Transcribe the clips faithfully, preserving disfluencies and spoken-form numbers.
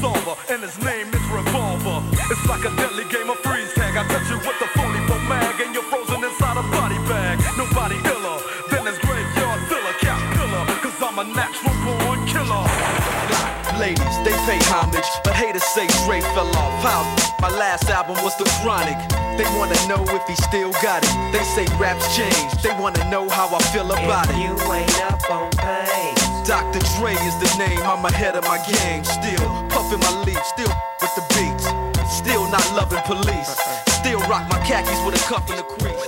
solver, and his name is Revolver. It's like a deadly game of freeze tag. I touch you with the forty-four mag, and you're frozen inside a body bag. Nobody iller than this graveyard filler, cat killer, cause I'm a natural born killer. Ladies, they pay homage, but haters say Dre fell off. How my last album was The Chronic. They wanna know if he still got it. They say raps changed. They wanna know how I feel about if it. You ain't up on pace. Doctor Dre is the name. I'm ahead of my game. Still puffin' my leaf. Still with the beats. Still not loving police. Still rock my khakis with a cuff in the crease.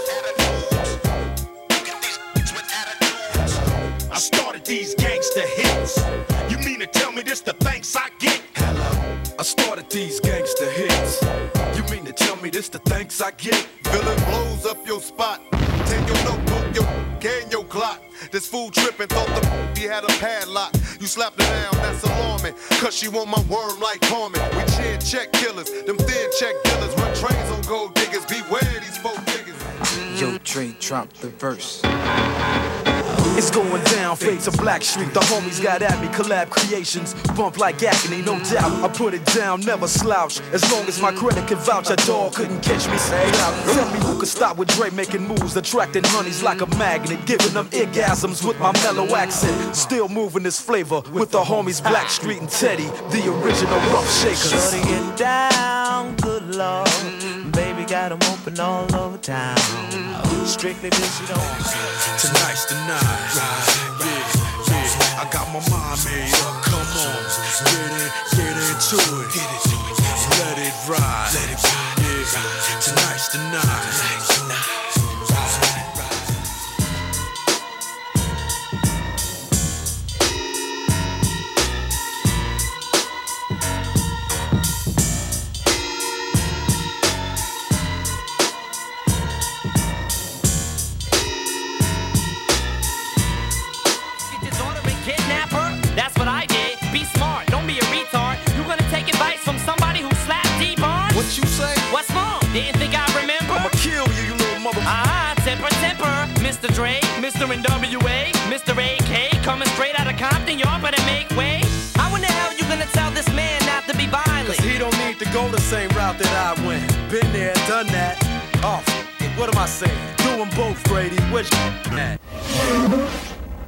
I started these gangster hits. You mean to tell me this the thanks I get? I started these gangster hits. You mean to tell me this the thanks I get? Villain blows up your spot. Take your notebook, your can your clock. This fool trippin', thought the he had a padlock. You slapped her down, that's alarming. Cause she want my worm like Carmen. We chin check killers, them thin check dealers. Run trains on gold diggers, beware these folk niggas. Yo, Dre, drop the verse. It's going down, fade to Black Street. The homies got at me, collab creations. Bump like agony, no doubt. I put it down, never slouch. As long as my credit can vouch, a dog couldn't catch me. Say out. Tell me who could stop with Dre making moves, attracting honeys like a magnet, giving them orgasms with my mellow accent. Still moving this flavor with the homies Black Street and Teddy, the original rough shakers. Shorty get down, good lord. Baby got them open all over town. Strictly bitch, you don't. Tonight's the night. Yeah, yeah. I got my mind made up. Come on, get in, get into it. Let it ride. Let it ride. Yeah. Tonight's the night. What you say? What's wrong? Didn't think I remember? I'ma kill you, you little mother. Ah, temper, temper. Mister Dre, Mister N W A, Mister A K, coming straight out of Compton, y'all better make way. How in the hell you gonna tell this man not to be violent? Cause he don't need to go the same route that I went. Been there, done that. Off. What am I saying? Doing both, Brady. Where's you at?